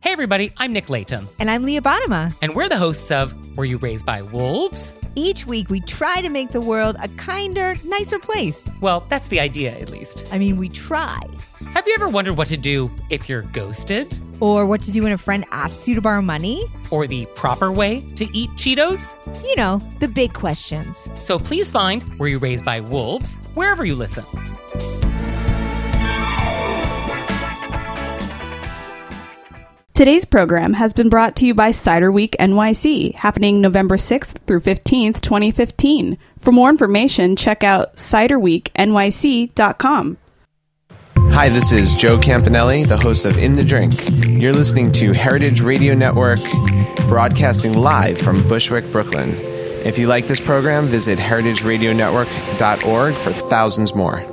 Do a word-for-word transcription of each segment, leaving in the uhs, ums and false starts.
Hey everybody, I'm Nick Latham. And I'm Leah Bottima. And we're the hosts of Were You Raised by Wolves? Each week we try to make the world a kinder, nicer place. Well, that's the idea, at least. I mean, we try. Have you ever wondered what to do if you're ghosted? Or what to do when a friend asks you to borrow money? Or the proper way to eat Cheetos? You know, the big questions. So please find Were You Raised by Wolves wherever you listen. Today's program has been brought to you by Cider Week N Y C, happening November sixth through fifteenth, twenty fifteen. For more information, check out cider week N Y C dot com. Hi, this is Joe Campanelli, the host of In the Drink. You're listening to Heritage Radio Network, broadcasting live from Bushwick, Brooklyn. If you like this program, visit heritage radio network dot org for thousands more.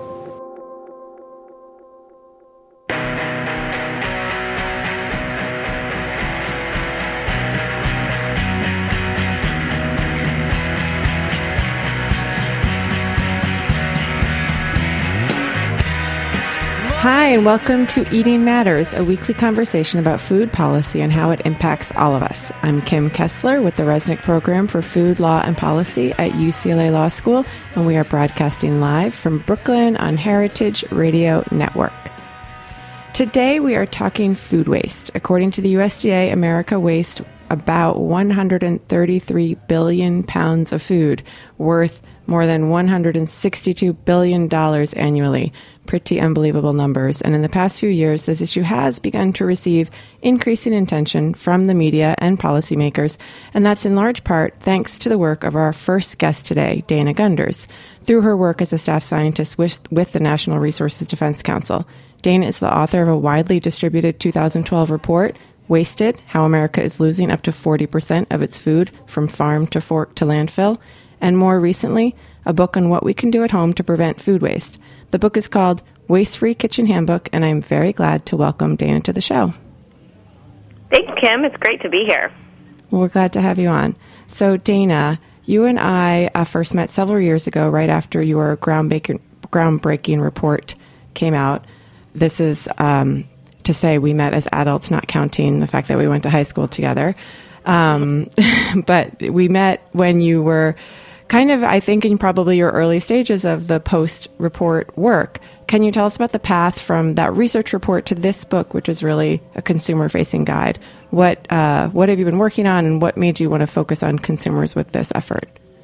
Hi, and welcome to Eating Matters, a weekly conversation about food policy and how it impacts all of us. I'm Kim Kessler with the Resnick Program for Food, Law, and Policy at U C L A Law School, and we are broadcasting live from Brooklyn on Heritage Radio Network. Today, we are talking food waste. According to the U S D A, America wastes about one hundred thirty-three billion pounds of food, worth more than one hundred sixty-two billion dollars annually. Pretty unbelievable numbers. And in the past few years, this issue has begun to receive increasing attention from the media and policymakers, and that's in large part thanks to the work of our first guest today, Dana Gunders, through her work as a staff scientist with, with the National Resources Defense Council. Dana is the author of a widely distributed two thousand twelve report, Wasted: How America is Losing Up to forty percent of its Food from Farm to Fork to Landfill, and more recently, a book on what we can do at home to prevent food waste. The book is called Waste-Free Kitchen Handbook, and I'm very glad to welcome Dana to the show. Thanks, Kim. It's great to be here. Well, we're glad to have you on. So, Dana, you and I uh, first met several years ago, right after your groundbreaking, groundbreaking report came out. This is um, to say we met as adults, not counting the fact that we went to high school together. Um, but we met when you were kind of, I think, in probably your early stages of the post-report work. Can you tell us about the path from that research report to this book, which is really a consumer-facing guide? What uh, what have you been working on, and what made you want to focus on consumers with this effort?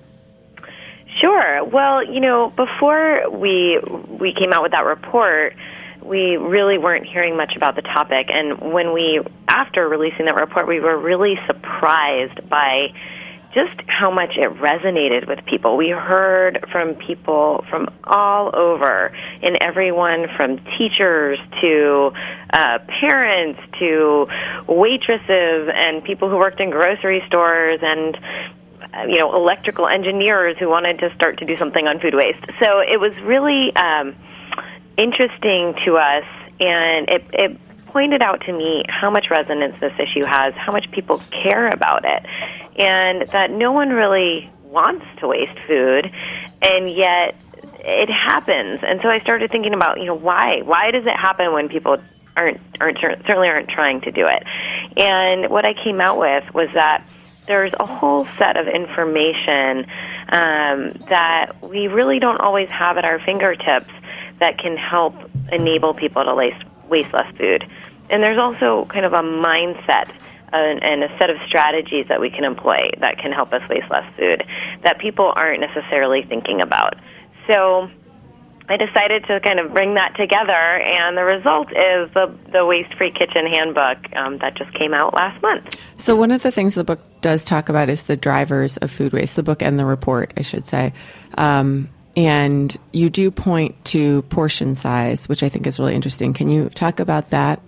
Sure. Well, you know, before we we came out with that report, we really weren't hearing much about the topic. And when we, after releasing that report, we were really surprised by just how much it resonated with people. We heard from people from all over, and everyone from teachers to uh, parents to waitresses and people who worked in grocery stores and uh, you know, electrical engineers who wanted to start to do something on food waste. So it was really um, interesting to us, and it, it pointed out to me how much resonance this issue has, how much people care about it, and that no one really wants to waste food, and yet it happens. And so I started thinking about, you know, why? Why does it happen when people aren't, aren't certainly aren't trying to do it? And what I came out with was that there's a whole set of information um, that we really don't always have at our fingertips that can help enable people to waste, waste less food. And there's also kind of a mindset and, and a set of strategies that we can employ that can help us waste less food that people aren't necessarily thinking about. So I decided to kind of bring that together, and the result is the, the Waste-Free Kitchen Handbook um, that just came out last month. So one of the things the book does talk about is the drivers of food waste, the book and the report, I should say. Um, and you do point to portion size, which I think is really interesting. Can you talk about that?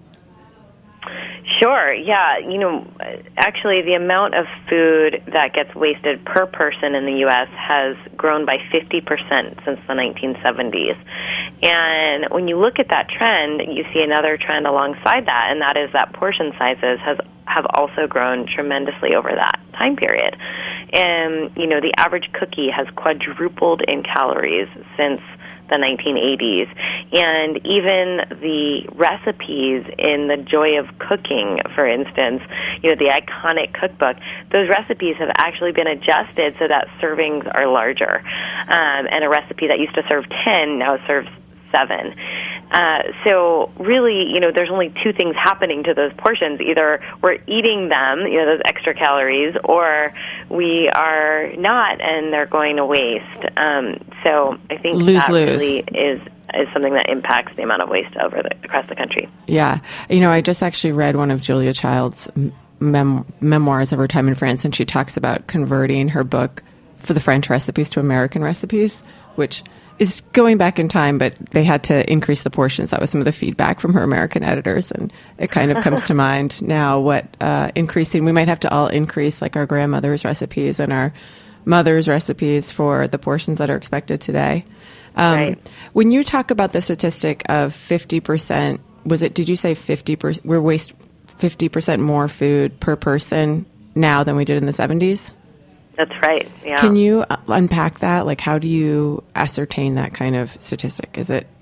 Sure, yeah. You know, actually, the amount of food that gets wasted per person in the U S has grown by fifty percent since the nineteen seventies. And when you look at that trend, you see another trend alongside that, and that is that portion sizes has have also grown tremendously over that time period. And, you know, the average cookie has quadrupled in calories since the nineteen eighties. And even the recipes in The Joy of Cooking, for instance, you know, the iconic cookbook, those recipes have actually been adjusted so that servings are larger. Um, and a recipe that used to serve ten now serves seven. Uh, so really, you know, there's only two things happening to those portions. Either we're eating them, you know, those extra calories, or we are not, and they're going to waste. Um, so I think lose, that lose. really is is something that impacts the amount of waste over the, across the country. Yeah. You know, I just actually read one of Julia Child's mem- memoirs of her time in France, and she talks about converting her book for the French recipes to American recipes, which is going back in time, but they had to increase the portions. That was some of the feedback from her American editors, and it kind of comes to mind now what uh, increasing, we might have to all increase like our grandmother's recipes and our mother's recipes for the portions that are expected today. Um, right. When you talk about the statistic of fifty percent, was it, did you say fifty percent, we waste fifty percent more food per person now than we did in the seventies? That's right, yeah. Can you unpack that? Like, how do you ascertain that kind of statistic? Is it?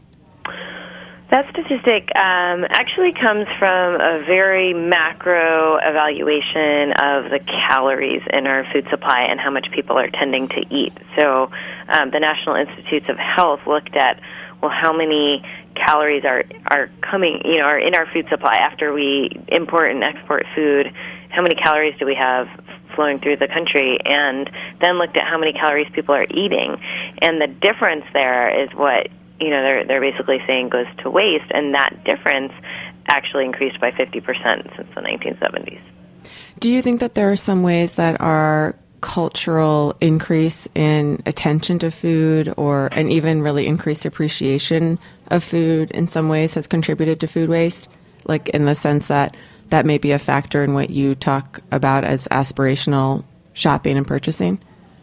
That statistic um, actually comes from a very macro evaluation of the calories in our food supply and how much people are tending to eat. So um, the National Institutes of Health looked at, well, how many calories are, are coming, you know, are in our food supply after we import and export food. How many calories do we have flowing through the country, and then looked at how many calories people are eating. And the difference there is what, you know, they're they're basically saying goes to waste, and that difference actually increased by fifty percent since the nineteen seventies. Do you think that there are some ways that our cultural increase in attention to food, or and even really increased appreciation of food in some ways has contributed to food waste? Like in the sense that that may be a factor in what you talk about as aspirational shopping and purchasing?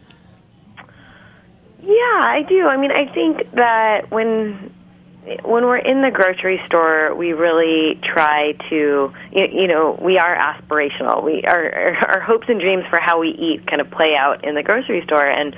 Yeah, I do. I mean, I think that when when we're in the grocery store, we really try to, you know, we are aspirational. We our our hopes and dreams for how we eat kind of play out in the grocery store, and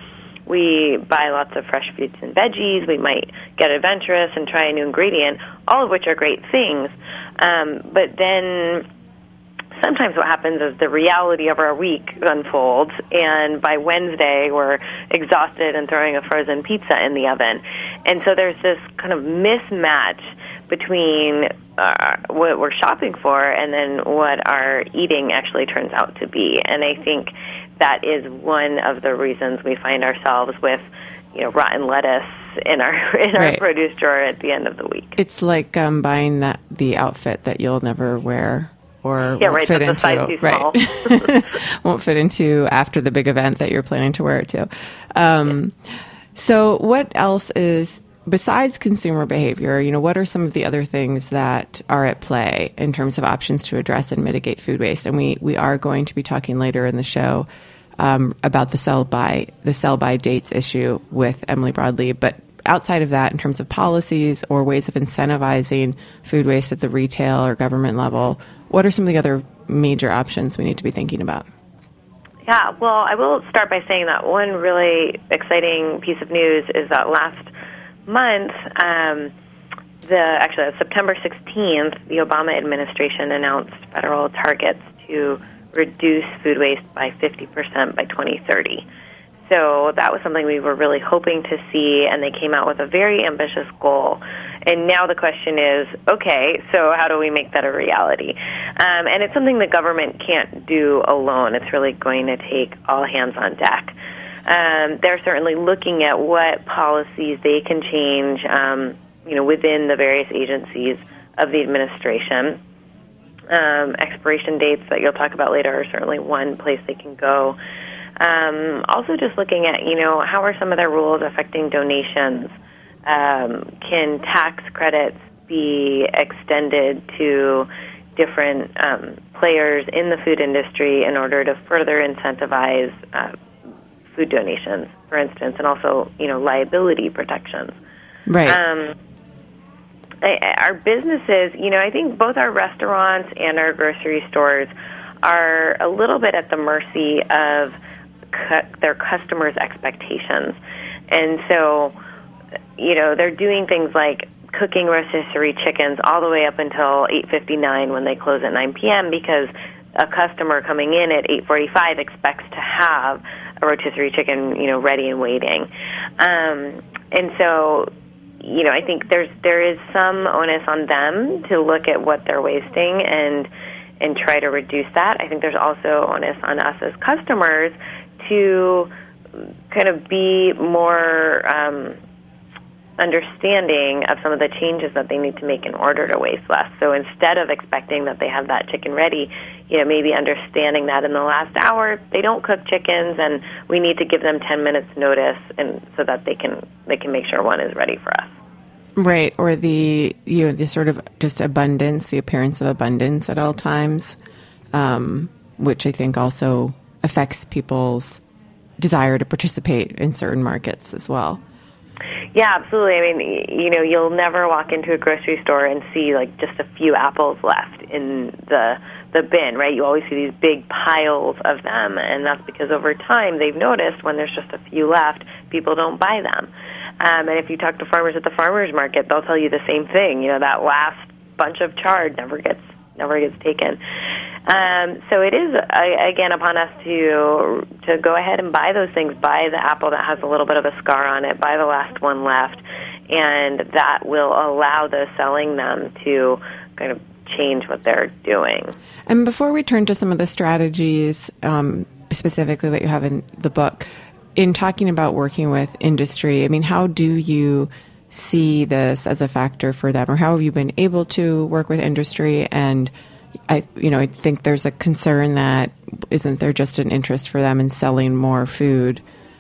we buy lots of fresh fruits and veggies. We might get adventurous and try a new ingredient, all of which are great things. Um, but then sometimes what happens is the reality of our week unfolds, and by Wednesday we're exhausted and throwing a frozen pizza in the oven. And so there's this kind of mismatch between uh, what we're shopping for and then what our eating actually turns out to be. And I think that is one of the reasons we find ourselves with, you know, rotten lettuce in our in our right. produce drawer at the end of the week. It's like um, buying that the outfit that you'll never wear. Or yeah, won't right, fit that's into, size too small. right? Won't fit into after the big event that you're planning to wear it to. Um, yeah. So, what else is besides consumer behavior? You know, what are some of the other things that are at play in terms of options to address and mitigate food waste? And we we are going to be talking later in the show um, about the sell by the sell by dates issue with Emily Broadley, but. Outside of that, in terms of policies or ways of incentivizing food waste at the retail or government level, what are some of the other major options we need to be thinking about? Yeah, well, I will start by saying that one really exciting piece of news is that last month, um, the actually September sixteenth, the Obama administration announced federal targets to reduce food waste by fifty percent by twenty thirty. So that was something we were really hoping to see, and they came out with a very ambitious goal. And now the question is, okay, so how do we make that a reality? Um, and it's something the government can't do alone. It's really going to take all hands on deck. Um, they're certainly looking at what policies they can change, um, you know, within the various agencies of the administration. Um, expiration dates that you'll talk about later are certainly one place they can go. Um, also just looking at, you know, how are some of their rules affecting donations? Um, can tax credits be extended to different um, players in the food industry in order to further incentivize uh, food donations, for instance, and also, you know, liability protections? Right. Um, I, our businesses, you know, I think both our restaurants and our grocery stores are a little bit at the mercy of cu- their customers' expectations. And so you know, they're doing things like cooking rotisserie chickens all the way up until eight fifty-nine when they close at nine p.m. because a customer coming in at eight forty-five expects to have a rotisserie chicken, you know, ready and waiting. Um, and so, you know, I think there's there is some onus on them to look at what they're wasting and and try to reduce that. I think there's also onus on us as customers to kind of be more um, understanding of some of the changes that they need to make in order to waste less. So instead of expecting that they have that chicken ready, you know, maybe understanding that in the last hour they don't cook chickens, and we need to give them ten minutes notice, and so that they can they can make sure one is ready for us. Right, or the you know the sort of just abundance, the appearance of abundance at all times, um, which I think also affects people's desire to participate in certain markets as well. Yeah, absolutely. I mean, you know, you'll never walk into a grocery store and see like just a few apples left in the the bin, right? You always see these big piles of them, and that's because over time they've noticed when there's just a few left, people don't buy them. Um, and if you talk to farmers at the farmers market, they'll tell you the same thing. You know, that last bunch of chard never gets never gets taken. Um, so it is, uh, again, upon us to to go ahead and buy those things. Buy the apple that has a little bit of a scar on it. Buy the last one left. And that will allow those selling them to kind of change what they're doing. And before we turn to some of the strategies um, specifically that you have in the book, in talking about working with industry, I mean, how do you see this as a factor for them, or how have you been able to work with industry? And I, you know, I think there's a concern that isn't there just an interest for them in selling more food?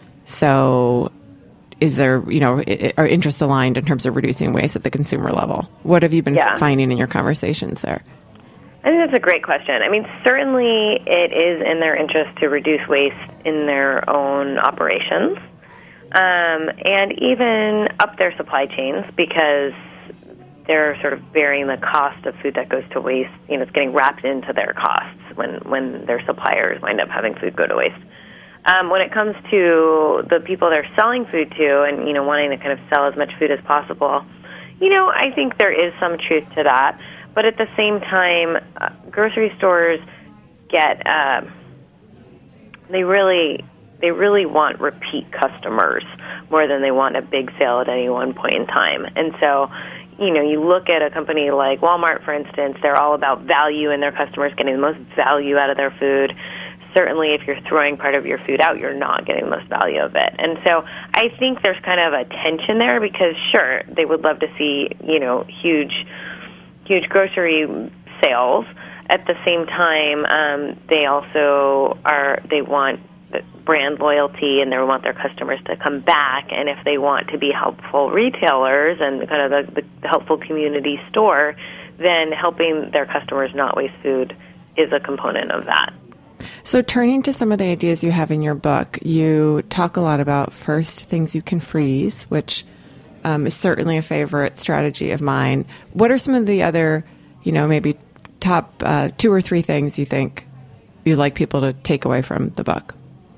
So is there, you know, are interests aligned in terms of reducing waste at the consumer level? What have you been yeah. finding in your conversations there? I think that's a great question. I mean, certainly it is in their interest to reduce waste in their own operations, um, and even up their supply chains, because they're sort of bearing the cost of food that goes to waste. You know, it's getting wrapped into their costs when, when their suppliers wind up having food go to waste. Um, when it comes to the people they're selling food to and, you know, wanting to kind of sell as much food as possible, you know, I think there is some truth to that. But at the same time, uh, grocery stores get, uh, they really, they really want repeat customers more than they want a big sale at any one point in time. And so, you know, you look at a company like Walmart, for instance, they're all about value and their customers getting the most value out of their food. Certainly, if you're throwing part of your food out, you're not getting the most value of it. And so I think there's kind of a tension there because, sure, they would love to see, you know, huge, huge grocery sales. At the same time, um, they also are, they want brand loyalty and they want their customers to come back. And if they want to be helpful retailers and kind of the, the helpful community store, then helping their customers not waste food is a component of that. So turning to some of the ideas you have in your book, you talk a lot about, first, things you can freeze, which um, is certainly a favorite strategy of mine. What are some of the other, you know, maybe top uh, two or three things you think you'd like people to take away from the book?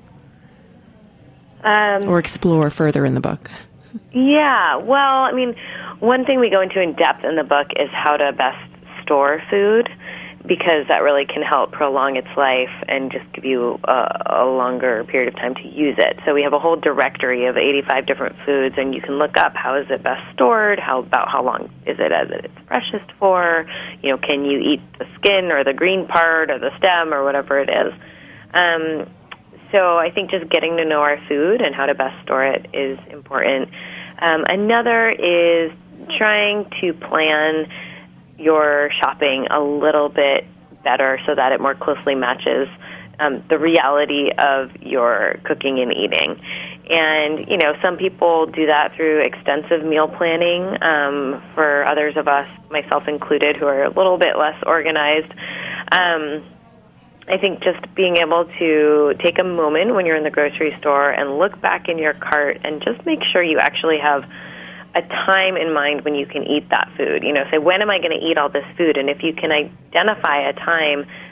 Um, or explore further in the book? Yeah, well, I mean, one thing we go into in depth in the book is how to best store food, because that really can help prolong its life and just give you a, a longer period of time to use it. So we have a whole directory of eighty-five different foods, and you can look up how is it best stored, how about how long is it as it's freshest for, you know, can you eat the skin or the green part or the stem or whatever it is. Um, so I think just getting to know our food and how to best store it is important. Um, another is trying to plan your shopping a little bit better so that it more closely matches um, the reality of your cooking and eating. And, you know, some people do that through extensive meal planning. Um, for others of us, myself included, who are a little bit less organized, um, I think just being able to take a moment when you're in the grocery store and look back in your cart and just make sure you actually have a time in mind when you can eat that food. You know, say, when am I going to eat all this food? And if you can identify a time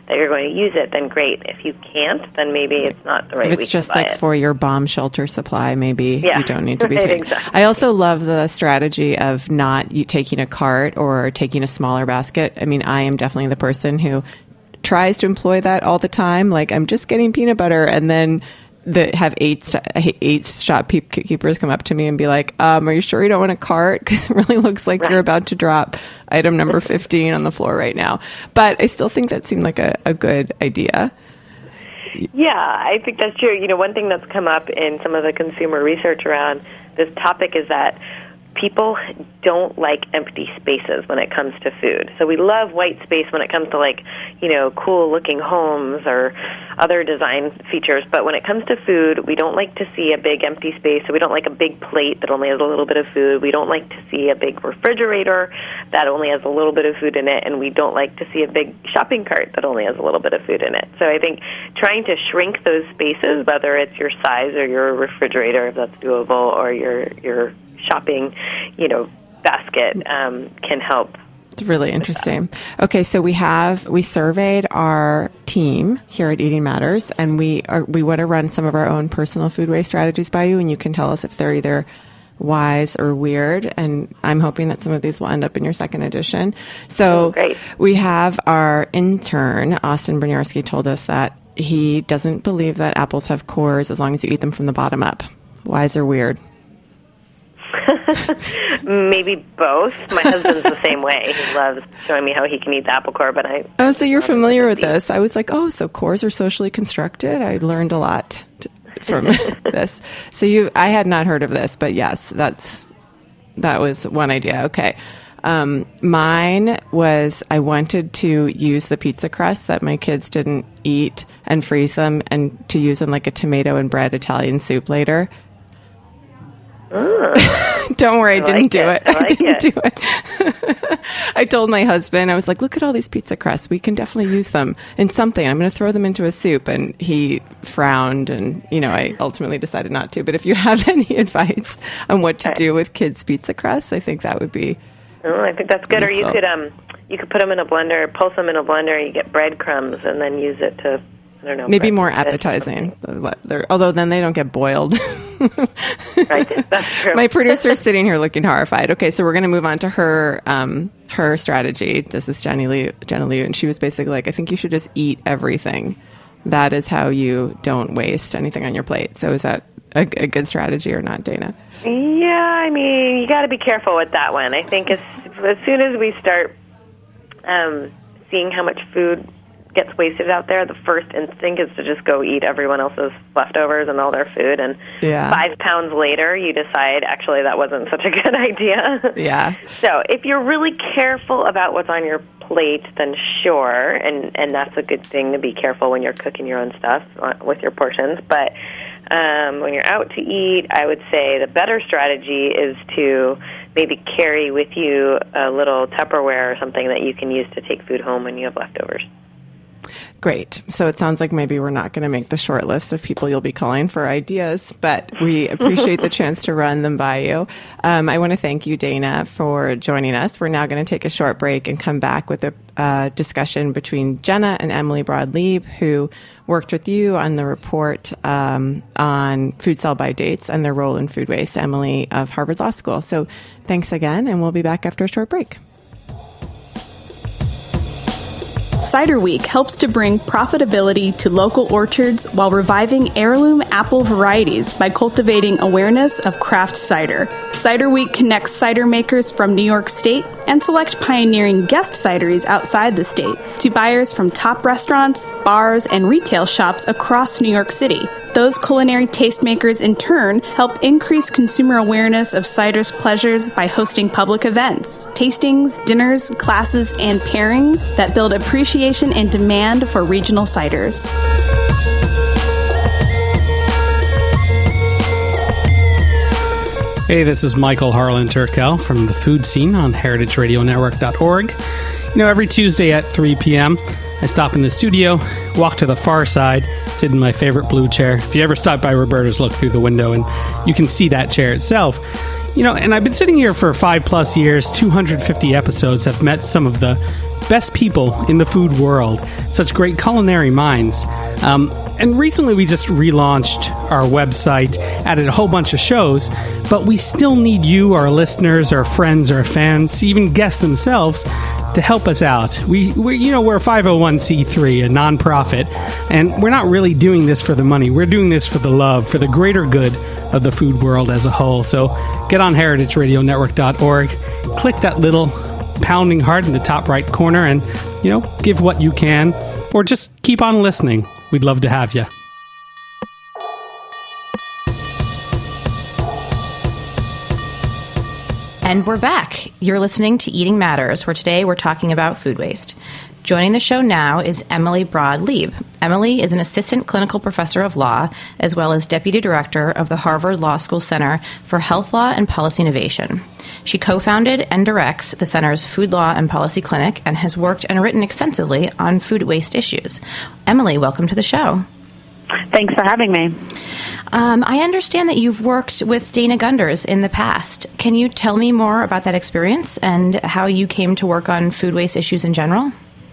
that you're going to use it, then great. If you can't, then maybe it's not the right If it's week just to buy like it. for your bomb shelter supply, maybe Yeah. you don't need to be Right, taking. exactly. I also love the strategy of not you taking a cart or taking a smaller basket. I mean, I am definitely the person who tries to employ that all the time. Like, I'm just getting peanut butter, and then the have eight st- eight shopkeepers come up to me and be like, um, "Are you sure you don't want a cart? Because it really looks like Right. you're about to drop item number fifteen on the floor right now." But I still think that seemed like a, a good idea. Yeah, I think that's true. You know, one thing that's come up in some of the consumer research around this topic is that people don't like empty spaces when it comes to food. So we love white space when it comes to, like, you know, cool-looking homes or other design features. But when it comes to food, we don't like to see a big empty space. So we don't like a big plate that only has a little bit of food. We don't like to see a big refrigerator that only has a little bit of food in it. And we don't like to see a big shopping cart that only has a little bit of food in it. So I think trying to shrink those spaces, whether it's your size or your refrigerator, if that's doable, or your your shopping, you know, basket, um, can help. It's really interesting. Okay, so we have we surveyed our team here at Eating Matters, and we are we want to run some of our own personal food waste strategies by you, and you can tell us if they're either wise or weird. And I'm hoping that some of these will end up in your second edition. So Oh, great. we have our intern, Austin Bruniarski, told us that he doesn't believe that apples have cores as long as you eat them from the bottom up. Wise or weird? Maybe both. My husband's the same way. He loves showing me how he can eat the apple core, but I... Oh, so you're familiar with this. I was like, oh, so cores are socially constructed? I learned a lot t- from this. So you, I had not heard of this, but yes, that's that was one idea. Okay. Um, mine was I wanted to use the pizza crust that my kids didn't eat and freeze them and to use in like a tomato and bread Italian soup later. Don't worry, I, I didn't like do it. it. I I, like didn't it. do it. I told my husband, I was like, look at all these pizza crusts. We can definitely use them in something. I'm going to throw them into a soup. And he frowned, and, you know, I ultimately decided not to. But if you have any advice on what to Okay. do with kids' pizza crusts, I think that would be... Oh, I think that's good. Or you So- could um, you could put them in a blender, pulse them in a blender, and you get breadcrumbs, and then use it to, I don't know. Maybe bread more fish or appetizing. They're- Although then they don't get boiled. something. Right, that's true. My producer's sitting here looking horrified. Okay, so we're going to move on to her um, her strategy. This is Jenny Liu, Jenna Liu, and she was basically like, I think you should just eat everything. That is how you don't waste anything on your plate. So is that a, a good strategy or not, Dana? Yeah, I mean, you got to be careful with that one. I think as as soon as we start um, seeing how much food gets wasted out there, the first instinct is to just go eat everyone else's leftovers and all their food. And Yeah. five pounds later, you decide, actually, that wasn't such a good idea. Yeah. So if you're really careful about what's on your plate, then sure, and, and that's a good thing to be careful when you're cooking your own stuff uh, with your portions. But um, when you're out to eat, I would say the better strategy is to maybe carry with you a little Tupperware or something that you can use to take food home when you have leftovers. Great. So it sounds like maybe we're not going to make the short list of people you'll be calling for ideas, but we appreciate the chance to run them by you. Um, I want to thank you, Dana, for joining us. We're now going to take a short break and come back with a uh, discussion between Jenna and Emily Broad-Lieb, who worked with you on the report um, on food sell-by dates and their role in food waste, Emily of Harvard Law School. So thanks again, and we'll be back after a short break. Cider Week helps to bring profitability to local orchards while reviving heirloom apple varieties by cultivating awareness of craft cider. Cider Week connects cider makers from New York State and select pioneering guest cideries outside the state to buyers from top restaurants, bars, and retail shops across New York City. Those culinary tastemakers, in turn, help increase consumer awareness of cider's pleasures by hosting public events, tastings, dinners, classes, and pairings that build appreciation and demand for regional ciders. Hey, this is Michael Harlan Turkel from the Food Scene on heritage radio network dot org. You know, every Tuesday at three p.m., I stop in the studio, walk to the far side, sit in my favorite blue chair. If you ever stop by Roberta's, look through the window and you can see that chair itself. You know, and I've been sitting here for five plus years, two hundred fifty episodes, have met some of the best people in the food world, such great culinary minds. Um, and recently we just relaunched our website, added a whole bunch of shows, but we still need you, our listeners, our friends, our fans, even guests themselves, to help us out. We, we, you know, we're a five oh one c three, a nonprofit, and we're not really doing this for the money. We're doing this for the love, for the greater good of the food world as a whole. So get on heritage radio network dot org, click that little pounding heart in the top right corner, and, you know, give what you can, or just keep on listening. We'd love to have you. And we're back. You're listening to Eating Matters, where today we're talking about food waste. Joining the show now is Emily Broad-Leib. Emily is an assistant clinical professor of law, as well as deputy director of the Harvard Law School Center for Health Law and Policy Innovation. She co-founded and directs the center's Food Law and Policy Clinic and has worked and written extensively on food waste issues. Emily, welcome to the show. Thanks for having me. Um, I understand that you've worked with Dana Gunders in the past. Can you tell me more about that experience and how you came to work on food waste issues in general?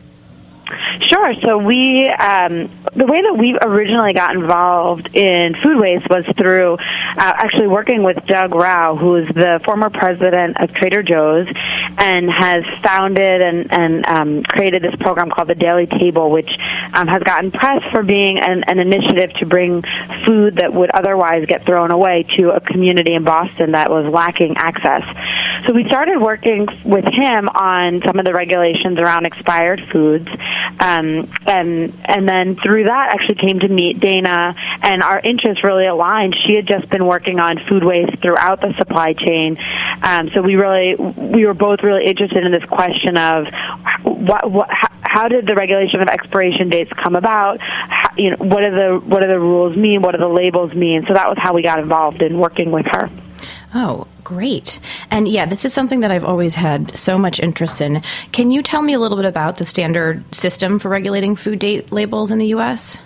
Sure. So we, um, the way that we originally got involved in food waste was through uh, actually working with Doug Rauch, who is the former president of Trader Joe's and has founded and, and um, created this program called the Daily Table, which um, has gotten press for being an, an initiative to bring food that would otherwise get thrown away to a community in Boston that was lacking access. So we started working with him on some of the regulations around expired foods. Um, and and then through that actually came to meet Dana, and our interests really aligned. She had just been working on food waste throughout the supply chain, um, so we really we were both really interested in this question of what, what how, how did the regulation of expiration dates come about? How, you know, what do the what do the rules mean? What do the labels mean? So that was how we got involved in working with her. Oh, great. And yeah, this is something that I've always had so much interest in. Can you tell me a little bit about the standard system for regulating food date labels in the U S?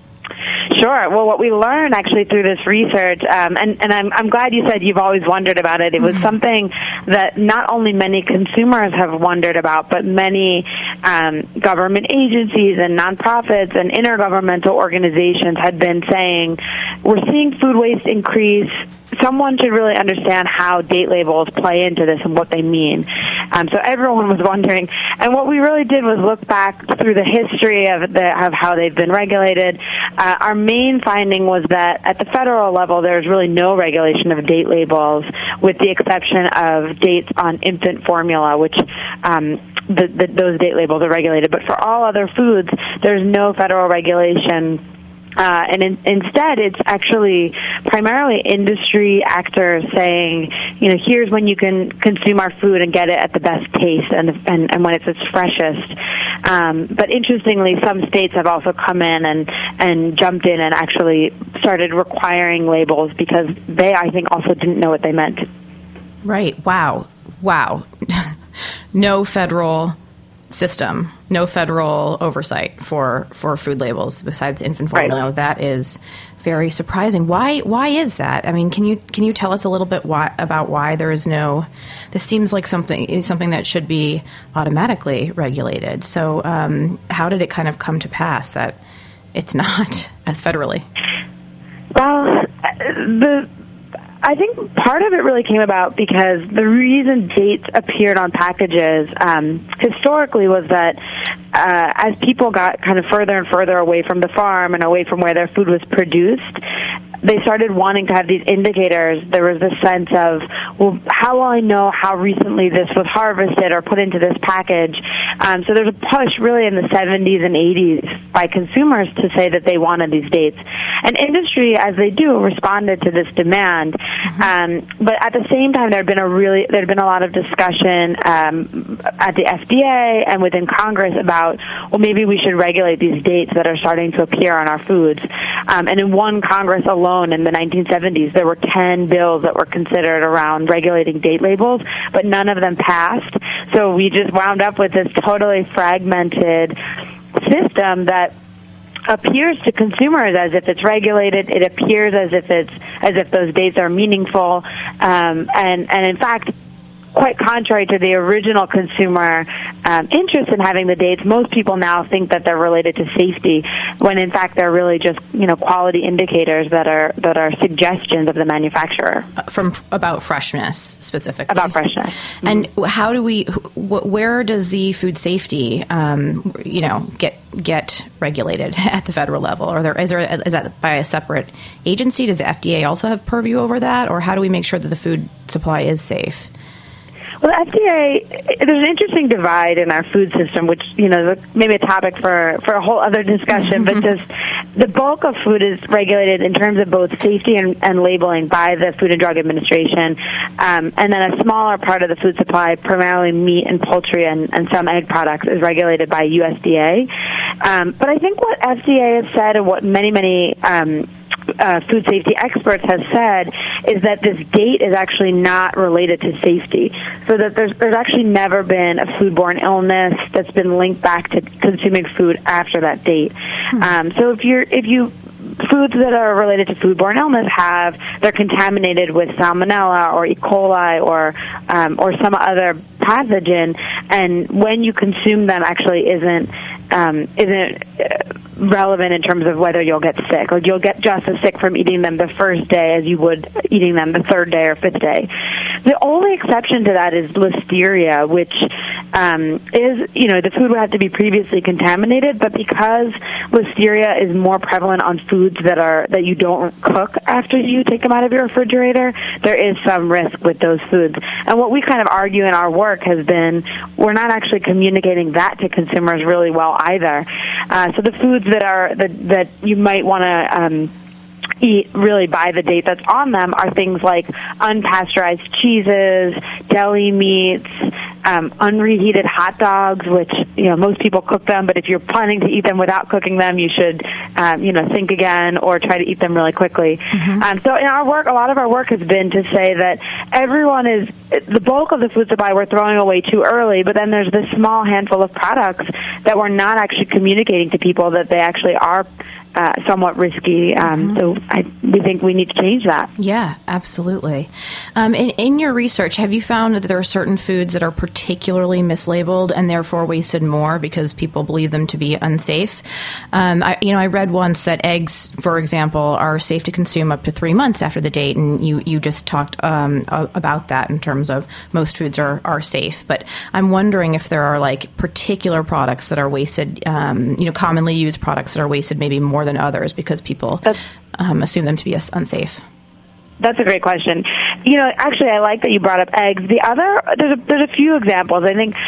Sure. Well, what we learned actually through this research, um, and, and I'm, I'm glad you said you've always wondered about it. It was something that not only many consumers have wondered about, but many um, government agencies and nonprofits and intergovernmental organizations had been saying, we're seeing food waste increase. Someone should really understand how date labels play into this and what they mean. Um, so everyone was wondering. And what we really did was look back through the history of, the, of how they've been regulated. Uh, our main finding was that at the federal level, there's really no regulation of date labels, with the exception of dates on infant formula, which um, the, the, those date labels are regulated. But for all other foods, there's no federal regulation. Uh, and in, instead, it's actually primarily industry actors saying, you know, here's when you can consume our food and get it at the best taste and and, and when it's its freshest. Um, but interestingly, some states have also come in and, and jumped in and actually started requiring labels because they, I think, also didn't know what they meant. Right. Wow. Wow. No federal system, no federal oversight for, for food labels besides infant formula. Right. That is very surprising. Why why is that? I mean, can you can you tell us a little bit why, about why there is no? This seems like something something that should be automatically regulated. So, um, how did it kind of come to pass that it's not federally? Well, the. I think part of it really came about because the reason dates appeared on packages um, historically was that uh, as people got kind of further and further away from the farm and away from where their food was produced, they started wanting to have these indicators. There was this sense of, well, how will I know how recently this was harvested or put into this package? Um, so there's a push really in the seventies and eighties by consumers to say that they wanted these dates. And industry, as they do, responded to this demand. Mm-hmm. Um, but at the same time, there had been a really there had been a lot of discussion um, at the F D A and within Congress about, well, maybe we should regulate these dates that are starting to appear on our foods. Um, and in one Congress alone, in the nineteen seventies, there were ten bills that were considered around regulating date labels, but none of them passed. So we just wound up with this totally fragmented system that appears to consumers as if it's regulated. It appears as if it's as if those dates are meaningful, um, and and in fact, quite contrary to the original consumer um, interest in having the dates, most people now think that they're related to safety, when in fact they're really just, you know, quality indicators that are that are suggestions of the manufacturer. From about freshness specifically. About freshness. Mm-hmm. And how do we? Wh- where does the food safety, um, you know, get get regulated at the federal level? Or there is there is that by a separate agency? Does the F D A also have purview over that, or how do we make sure that the food supply is safe? Well, the F D A, there's an interesting divide in our food system, which, you know, maybe a topic for, for a whole other discussion, but just the bulk of food is regulated in terms of both safety and, and labeling by the Food and Drug Administration, um, and then a smaller part of the food supply, primarily meat and poultry and, and some egg products, is regulated by U S D A. Um, but I think what F D A has said and what many, many um, Uh, food safety experts have said is that this date is actually not related to safety. So that there's there's actually never been a foodborne illness that's been linked back to consuming food after that date. Hmm. Um, so if you're if you foods that are related to foodborne illness have they're contaminated with salmonella or E. coli or um, or some other pathogen, and when you consume them actually isn't um, isn't relevant in terms of whether you'll get sick. Like you'll get just as sick from eating them the first day as you would eating them the third day or fifth day. The only exception to that is listeria, which um, is, you know, the food would have to be previously contaminated, but because listeria is more prevalent on foods that are that you don't cook after you take them out of your refrigerator, there is some risk with those foods. And what we kind of argue in our work has been we're not actually communicating that to consumers really well either. Uh, so the foods that are that, that you might want to um, eat really by the date that's on them are things like unpasteurized cheeses, deli meats, um, unreheated hot dogs, which, you know, most people cook them, but if you're planning to eat them without cooking them, you should, um, you know, think again or try to eat them really quickly. Mm-hmm. Um, so in our work, a lot of our work has been to say that everyone is, the bulk of the food supply we're throwing away too early, but then there's this small handful of products that we're not actually communicating to people that they actually are Uh, somewhat risky. Um, mm-hmm. So I, we think we need to change that. Yeah, absolutely. Um, in, in your research, have you found that there are certain foods that are particularly mislabeled and therefore wasted more because people believe them to be unsafe? Um, I, you know, I read once that eggs, for example, are safe to consume up to three months after the date, and you, you just talked um, about that in terms of most foods are, are safe. But I'm wondering if there are like particular products that are wasted, um, you know, commonly used products that are wasted maybe more than others because people um, assume them to be unsafe. That's a great question. You know, actually, I like that you brought up eggs. The other, there's a, there's a few examples. I think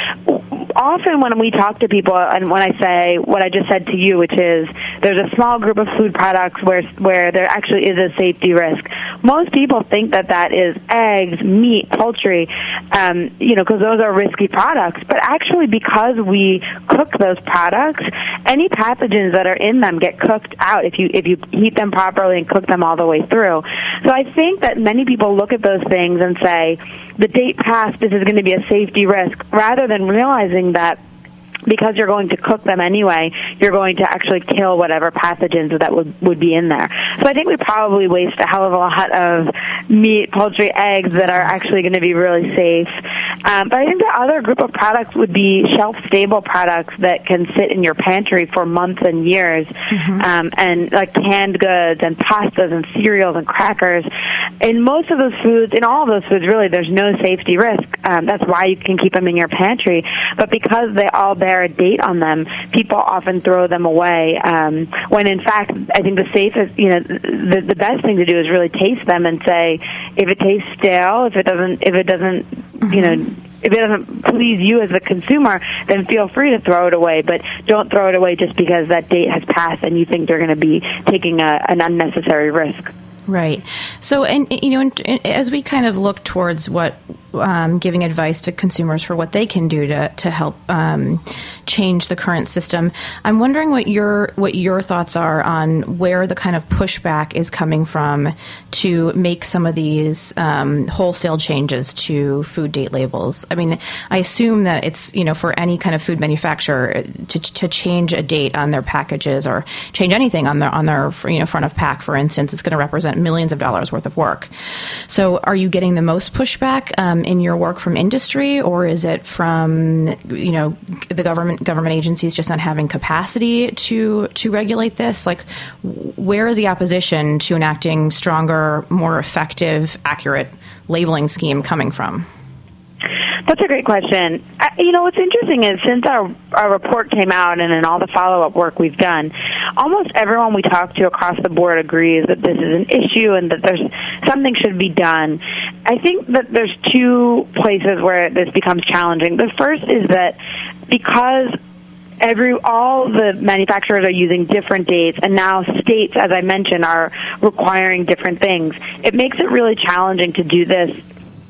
often when we talk to people, and when I say what I just said to you, which is there's a small group of food products where where there actually is a safety risk. Most people think that that is eggs, meat, poultry, um, you know, because those are risky products. But actually, because we cook those products, any pathogens that are in them get cooked out if you if you heat them properly and cook them all the way through. So I think that many people look at those things and say, the date passed, this is going to be a safety risk, rather than realizing that because you're going to cook them anyway, you're going to actually kill whatever pathogens that would, would be in there. So I think we probably waste a hell of a lot of meat, poultry, eggs that are actually going to be really safe. Um, but I think the other group of products would be shelf-stable products that can sit in your pantry for months and years, mm-hmm. um, and like canned goods and pastas and cereals and crackers. In most of those foods, in all of those foods, really, there's no safety risk. Um, that's why you can keep them in your pantry. But because they all bear a date on them, people often throw them away. Um, when in fact, I think the safest, you know, the, the best thing to do is really taste them and say, if it tastes stale, if it doesn't, if it doesn't, mm-hmm. you know, if it doesn't please you as a consumer, then feel free to throw it away. But don't throw it away just because that date has passed and you think they're going to be taking a, an unnecessary risk. Right. So, and you know, and, and as we kind of look towards what um, giving advice to consumers for what they can do to to help um, change the current system, I'm wondering what your what your thoughts are on where the kind of pushback is coming from to make some of these um, wholesale changes to food date labels. I mean, I assume that it's, you know, for any kind of food manufacturer to to change a date on their packages or change anything on their on their you know front of pack, for instance, it's going to represent millions of dollars worth of work. So are you getting the most pushback? Um, um, in your work from industry, or is it from, you know, the government government agencies just not having capacity to to regulate this? Like, where is the opposition to enacting stronger, more effective, accurate labeling scheme coming from? That's a great question. I, you know, what's interesting is since our, our report came out and in all the follow-up work we've done, almost everyone we talk to across the board agrees that this is an issue and that there's something should be done. I think that there's two places where this becomes challenging. The first is that because Every all the manufacturers are using different dates, and now states, as I mentioned, are requiring different things. It makes it really challenging to do this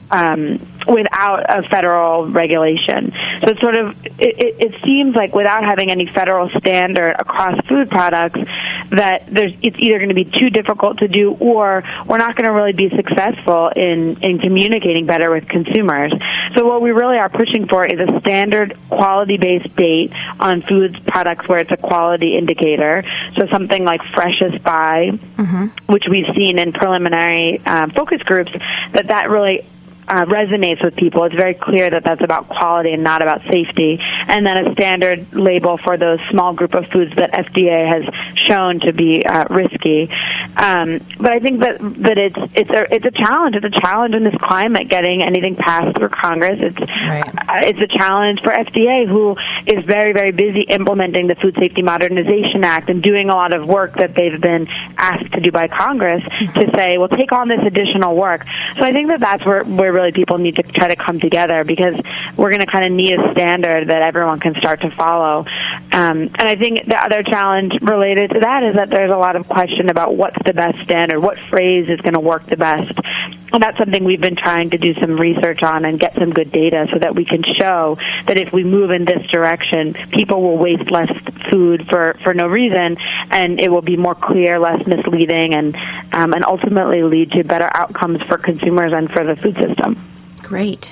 um, without a federal regulation. So it's sort of it, it seems like without having any federal standard across food products, that there's it's either going to be too difficult to do, or we're not going to really be successful in in communicating better with consumers. So what we really are pushing for is a standard quality-based date on foods products where it's a quality indicator. So something like freshest by, mm-hmm. which we've seen in preliminary uh, focus groups, that that really Uh, resonates with people. It's very clear that that's about quality and not about safety. And then a standard label for those small group of foods that F D A has shown to be uh, risky. Um, but I think that that it's it's a it's a challenge. It's a challenge in this climate getting anything passed through Congress. It's right. uh, it's a challenge for F D A, who is very very busy implementing the Food Safety Modernization Act and doing a lot of work that they've been asked to do by Congress mm-hmm. to say, well, take on this additional work. So I think that that's where where really people need to try to come together, because we're going to kind of need a standard that everyone can start to follow. Um, and I think the other challenge related to that is that there's a lot of question about what's the best standard, what phrase is going to work the best. And that's something we've been trying to do some research on and get some good data so that we can show that if we move in this direction, people will waste less food for, for no reason, and it will be more clear, less misleading, and um, and ultimately lead to better outcomes for consumers and for the food system. Great.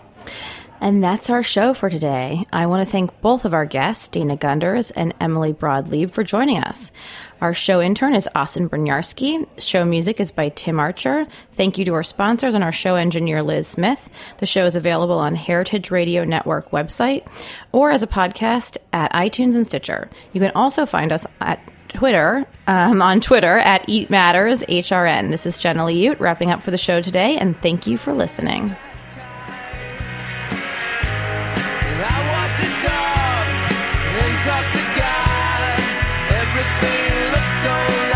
And that's our show for today. I want to thank both of our guests, Dana Gunders and Emily Broad-Leib, for joining us. Our show intern is Austin Brynjarski. Show music is by Tim Archer. Thank you to our sponsors and our show engineer, Liz Smith. The show is available on Heritage Radio Network website or as a podcast at iTunes and Stitcher. You can also find us at Twitter, um, on Twitter at Eat Matters H R N. This is Jenna Liute wrapping up for the show today, and thank you for listening. Talk to God, everything looks so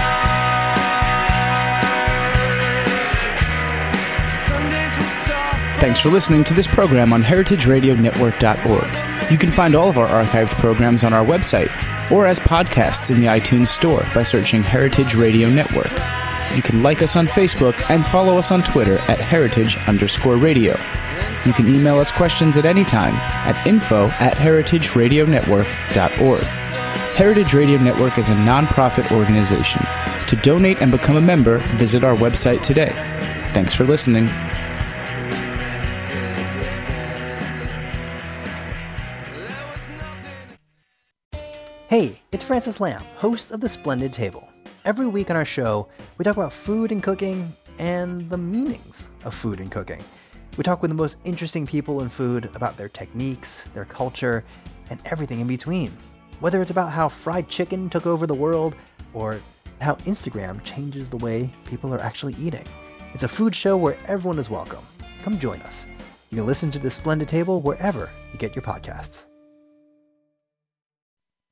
large. Sundays were soft. Thanks for listening to this program on heritage radio network dot org. You can find all of our archived programs on our website or as podcasts in the iTunes Store by searching Heritage Radio Network. You can like us on Facebook and follow us on Twitter at heritage underscore radio. You can email us questions at any time at info at heritage radio network dot org. Heritage Radio Network is a nonprofit organization. To donate and become a member, visit our website today. Thanks for listening. Hey, it's Francis Lamb, host of The Splendid Table. Every week on our show, we talk about food and cooking and the meanings of food and cooking. We talk with the most interesting people in food about their techniques, their culture, and everything in between. Whether it's about how fried chicken took over the world, or how Instagram changes the way people are actually eating. It's a food show where everyone is welcome. Come join us. You can listen to The Splendid Table wherever you get your podcasts.